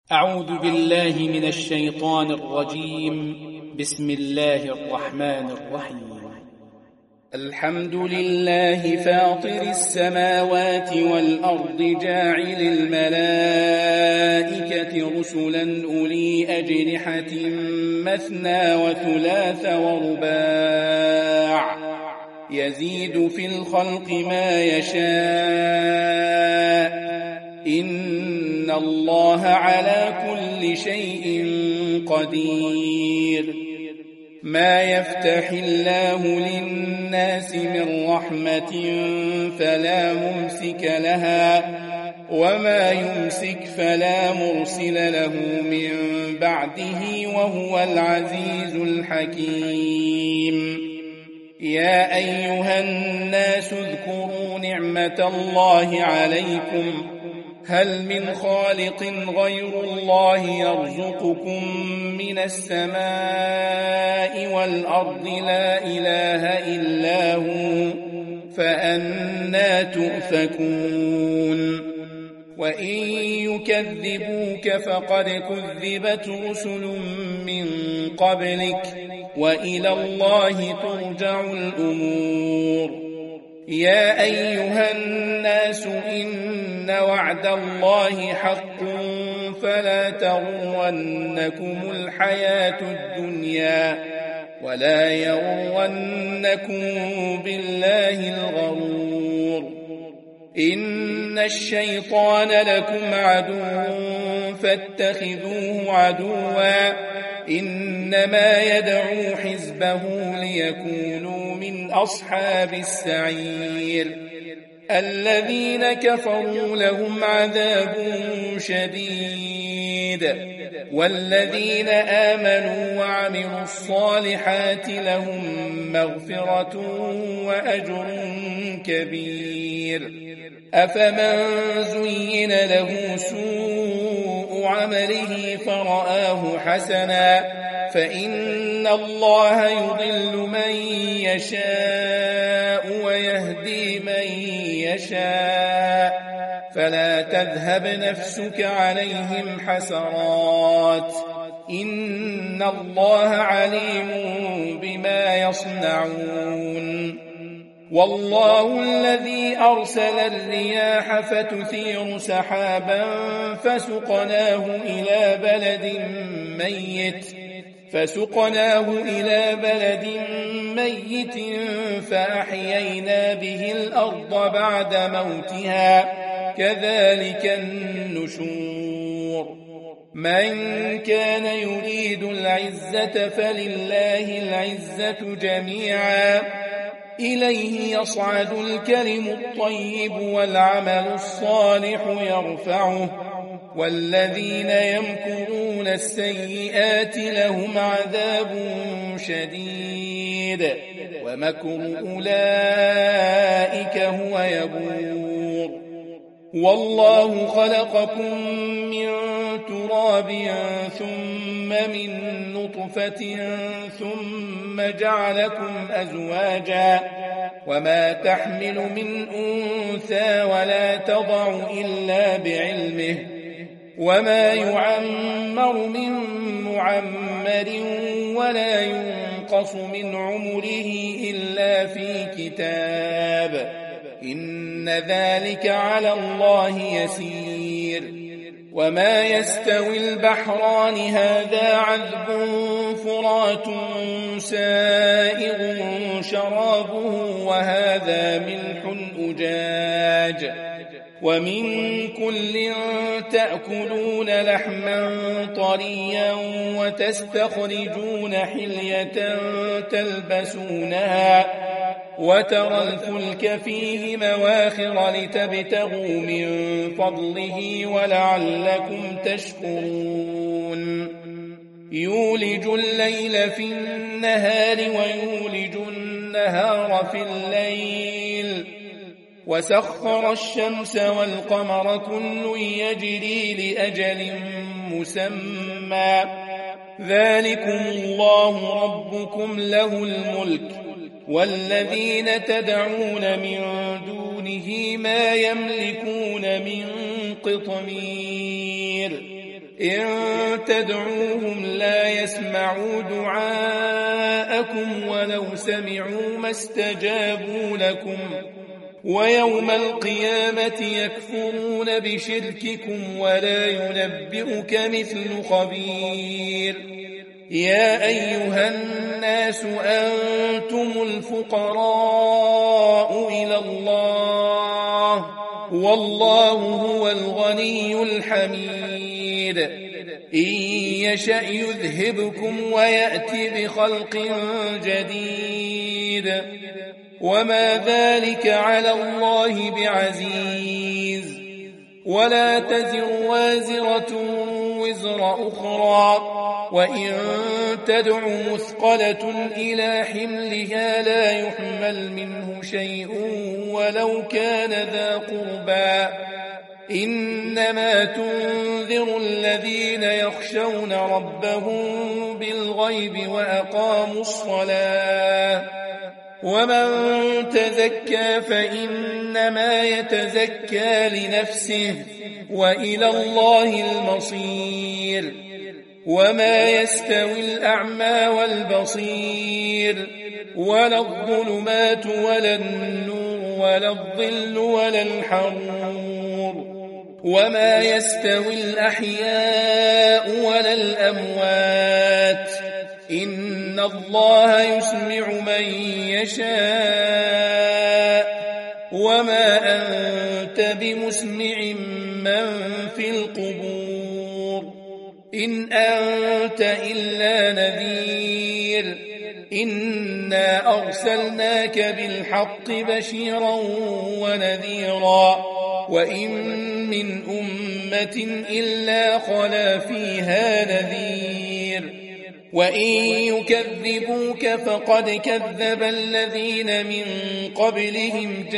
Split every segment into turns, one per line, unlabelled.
أعوذ بالله من الشيطان الرجيم. بسم الله الرحمن الرحيم. الحمد لله فاطر السماوات والأرض جاعل الملائكة رسلا أولي أجنحة مثنى وثلاث ورباع يزيد في الخلق ما يشاء إن الله على كل شيء قدير. ما يفتح الله للناس من رحمة فلا ممسك لها وما يمسك فلا مرسل له من بعده وهو العزيز الحكيم. يا أيها الناس اذكروا نعمة الله عليكم هل من خالق غير الله يرزقكم من السماء والأرض لا إله إلا هو فأنى تؤفكون. وإن يكذبوك فقد كذبت رسل من قبلك وإلى الله ترجع الأمور. يا أيها الناس إن وعد الله حق فلا تغرنكم الحياة الدنيا ولا يغرنكم بالله الغرور. إن الشيطان لكم عدو فاتخذوه عدوا إنما يدعو حزبه ليكونوا من أصحاب السعير. الذين كفروا لهم عذاب شديد والذين آمنوا وعملوا الصالحات لهم مغفرة وأجر كبير. أفمن زين له سوء عمله فرآه حسنا فإن الله يضل من يشاء ويهدي من يشاء فلا تذهب نفسك عليهم حسرات إن الله عليم بما يصنعون. والله الذي أرسل الرياح فتثير سحابا فسقناه إلى بلد ميت فأحيينا به الأرض بعد موتها كذلك النشور. من كان يريد العزة فلله العزة جميعا إليه يصعد الكلم الطيب والعمل الصالح يرفعه والذين يمكرون السيئات لهم عذاب شديد ومكر أولئك هو يبور. والله خلقكم من تراب ثم من نطفة ثم جعلكم أزواجا وما تحمل من أنثى ولا تضع إلا بعلمه وما يعمر من معمر ولا ينقص من عمره إلا في كتاب إن ذلك على الله يسير. وما يستوي البحران هذا عذب فرات سائغ شرابه وهذا ملح أجاج ومن كل تأكلون لحما طريا وتستخرجون حلية تلبسونها وترى الفلك فيه مواخر لتبتغوا من فضله ولعلكم تشكرون. يولج الليل في النهار ويولج النهار في الليل وسخر الشمس والقمر كل يجري لأجل مسمى ذلكم الله ربكم له الملك والذين تدعون من دونه ما يملكون من قطمير إن تدعوهم لا يسمعوا دعاءكم ولو سمعوا ما استجابوا لكم ويوم القيامة يكفرون بشرككم ولا ينبئك مثل خبير يا أيها الناس أنتم الفقراء إلى الله والله هو الغني الحميد إن يشأ يذهبكم ويأتي بخلق جديد وما ذلك على الله بعزيز ولا تزر وازرة وزر أخرى وإن تدع مثقلة إلى حملها لا يحمل منه شيء ولو كان ذا قربى إنما تنذر الذين يخشون ربهم بالغيب وأقاموا الصلاة ومن تزكى فإنما يتزكى لنفسه وإلى الله المصير وما يستوي الأعمى والبصير ولا الظلمات ولا النور ولا الظل ولا الحرور وما يستوي الأحياء ولا الأموات إن الله يسمع من يشاء وما أنت بمسمع من في القبور إن أنت إلا نذير إنا أرسلناك بالحق بشيرا ونذيرا وإن من أمة إلا خلا فيها نذير وإن يكذبوك فقد كذب الذين من قبلهم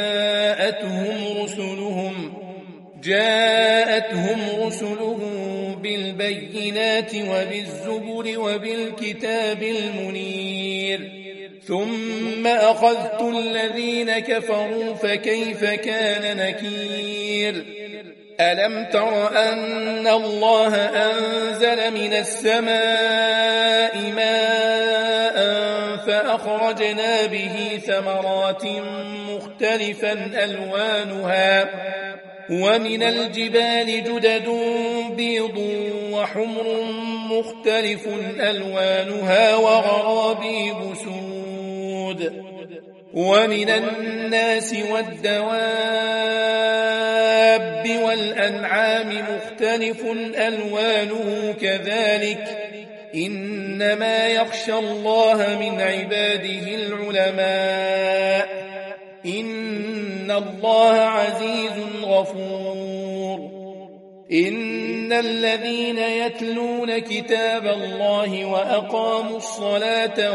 جاءتهم رسلهم بالبينات وبالزبر وبالكتاب المنير ثم أخذت الذين كفروا فكيف كان نكير ألم تر أن الله أنزل من السماء ماء فأخرجنا به ثمرات مختلفا ألوانها ومن الجبال جدد بيض وحمر مختلف ألوانها وغرابيب سود ومن الناس والدواب والأنعام مختلف ألوانه كذلك إنما يخشى الله من عباده العلماء إن الله عزيز غفور إن الذين يتلون كتاب الله وأقاموا الصلاة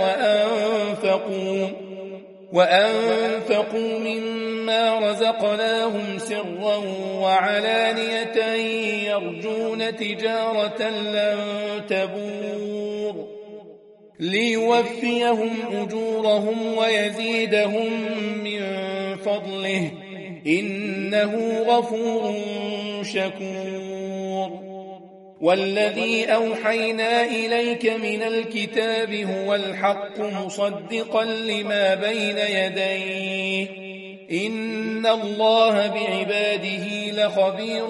وأنفقوا مما رزقناهم سرا وعلانية يرجون تجارة لن تبور ليوفيهم أجورهم ويزيدهم من فضله إنه غفور شكور والذي أوحينا إليك من الكتاب هو الحق مصدقا لما بين يديه إن الله بعباده لخبير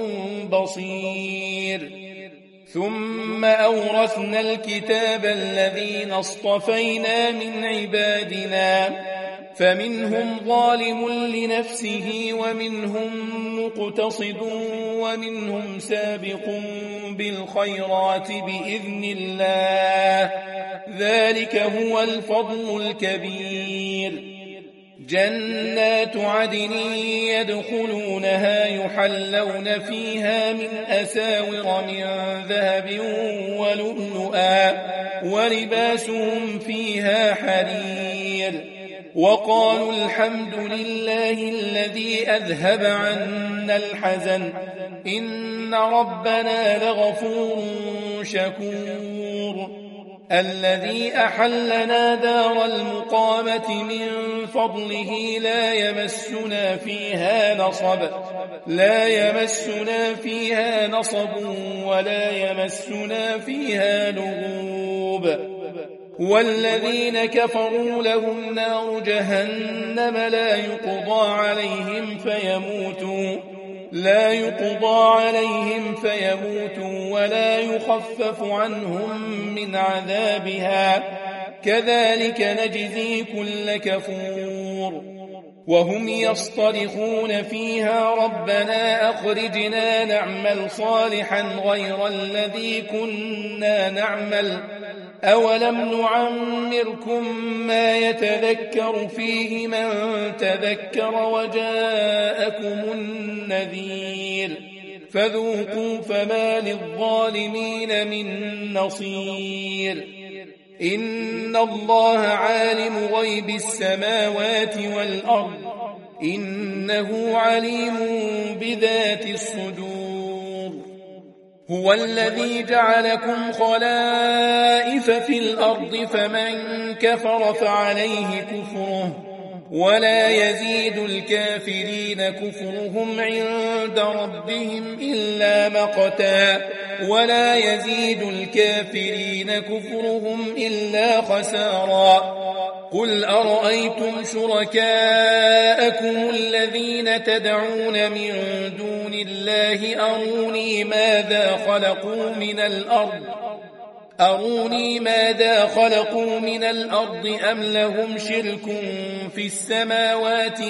بصير ثم أورثنا الكتاب الذين اصطفينا من عبادنا فمنهم ظالم لنفسه ومنهم مقتصد ومنهم سابق بالخيرات بإذن الله ذلك هو الفضل الكبير جنات عدن يدخلونها يحلون فيها من أساور من ذهب ولؤلؤا ولباسهم فيها حرير وقالوا الحمد لله الذي أذهب عنا الحزن إن ربنا لغفور شكور الذي أحلنا دار المقامة من فضله لا يمسنا فيها نصب ولا يمسنا فيها لغوب والذين كفروا لهم نار جهنم لا يقضى عليهم فيموتوا ولا يخفف عنهم من عذابها كذلك نجزي كل كفور وهم يصطرخون فيها ربنا أخرجنا نعمل صالحا غير الذي كنا نعمل أولم نعمركم ما يتذكر فيه من تذكر وجاءكم النذير فذوقوا فما للظالمين من نصير إن الله عالم غيب السماوات والأرض إنه عليم بذات الصدور هو الذي جعلكم خلائف في الأرض فمن كفر فعليه كفره ولا يزيد الكافرين كفرهم عند ربهم إلا مقتا خسارا قل أرأيتم شركاءكم الذين تدعون من دون الله أروني ماذا خلقوا من الأرض أم لهم شرك في السماوات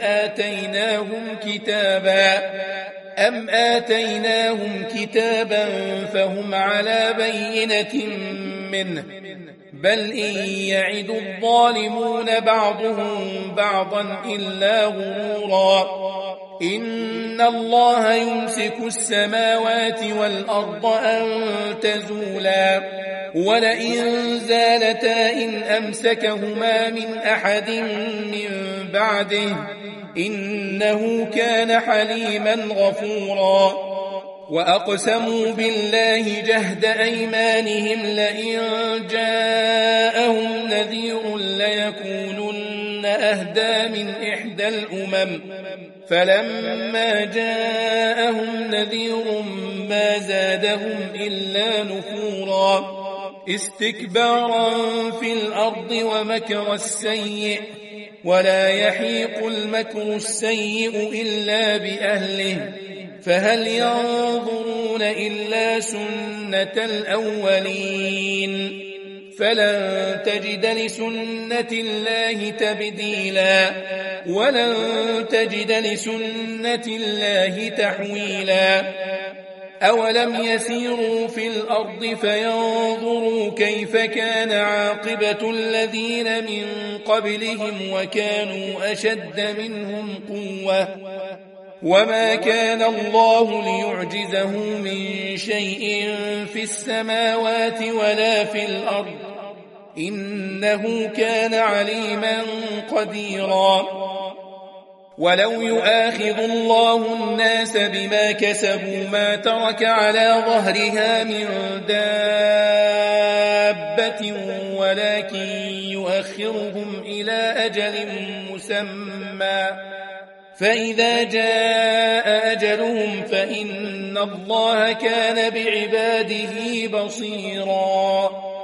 أم آتيناهم كتابا فهم على بينة منه بل إن يعد الظالمون بعضهم بعضا إلا غرورا إن الله يمسك السماوات والأرض أن تزولا ولئن زالتا إن أمسكهما من أحد من بعده إنه كان حليما غفورا وأقسموا بالله جهد أيمانهم لئن جاءهم نذير ليكونن أهدى من إحدى الأمم فلما جاءهم نذير ما زادهم إلا نفورا استكبارا في الأرض ومكر السيء ولا يحيق المكر السيء إلا بأهله فهل ينظرون إلا سنة الأولين فلن تجد لسنة الله تبديلا ولن تجد لسنة الله تحويلا أولم يسيروا في الأرض فينظروا كيف كان عاقبة الذين من قبلهم وكانوا أشد منهم قوة وما كان الله ليعجزه من شيء في السماوات ولا في الأرض إنه كان عليما قديرا ولو يؤاخذ الله الناس بما كسبوا ما ترك على ظهرها من دابة ولكن يؤخرهم إلى أجل مسمى فإذا جاء أجلهم فإن الله كان بعباده بصيرا